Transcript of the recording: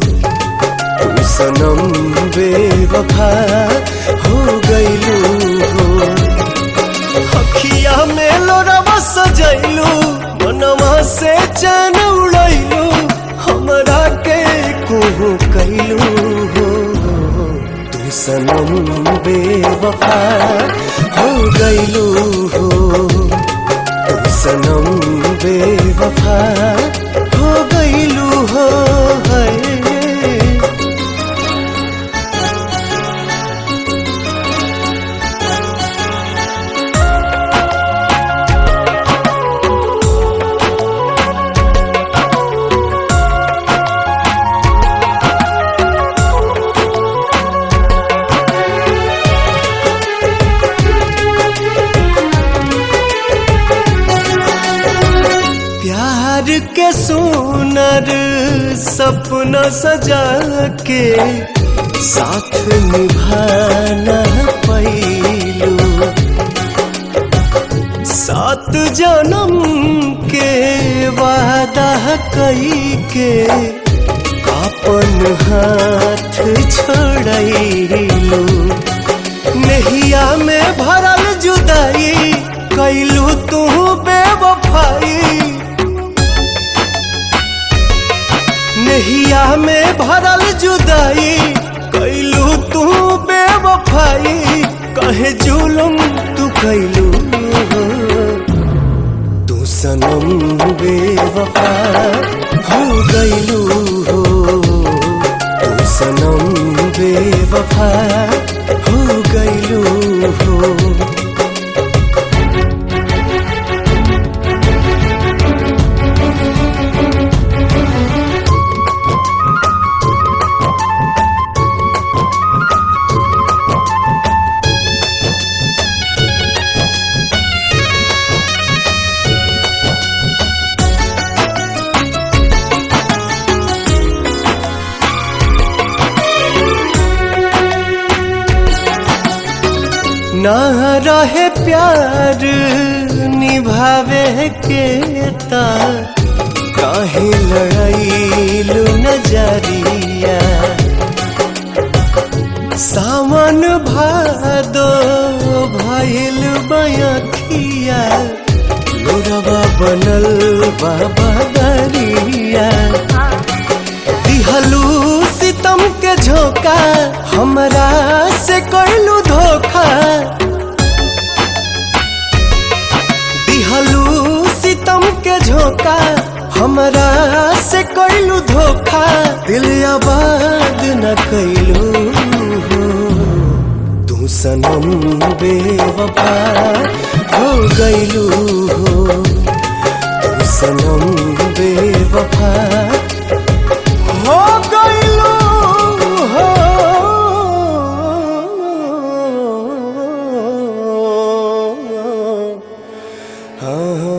तू सनम बेवफा हो गइलू हो। अखिया में लोरावा सजैलू, मनवा से चैन उड़ैलू, हमरा के कोहू कैलू हो। तू सनम बेवफा हो गइलू हो। तू सनम बेवफा हो गइलू हो। प्यार के सुनर सपना सजा के साथ निभाना पैलू। 7 जन्म के वादा कई के अपन हाथ छोड़लू। नहिया में भरल जुदाई कैलू तू बेवफाई। नहिया में भरल जुदाई कैलू तू बेवफाई। कहे जुलुम तू कैलू हो। तू सनम बेवफा हो गइलू हो। तू सनम बेवफा हो गइलू हो। ना रहे प्यार निभावे के ता काहे लड़ाईलू नजरिया। सावन भादो भइल बयखिया, लोरवा बनल बाबा दरिया। दिहलू सितम के झोंका, हमरा से कैलू धोखा। दिहलू सितम के झोंका, हमरा से कैलू धोखा। दिल आबाद न कैलू हो। तू सनम बेवफा हो गइलू हो। तू सनम बेवफा हो गइलू हो। हाँ।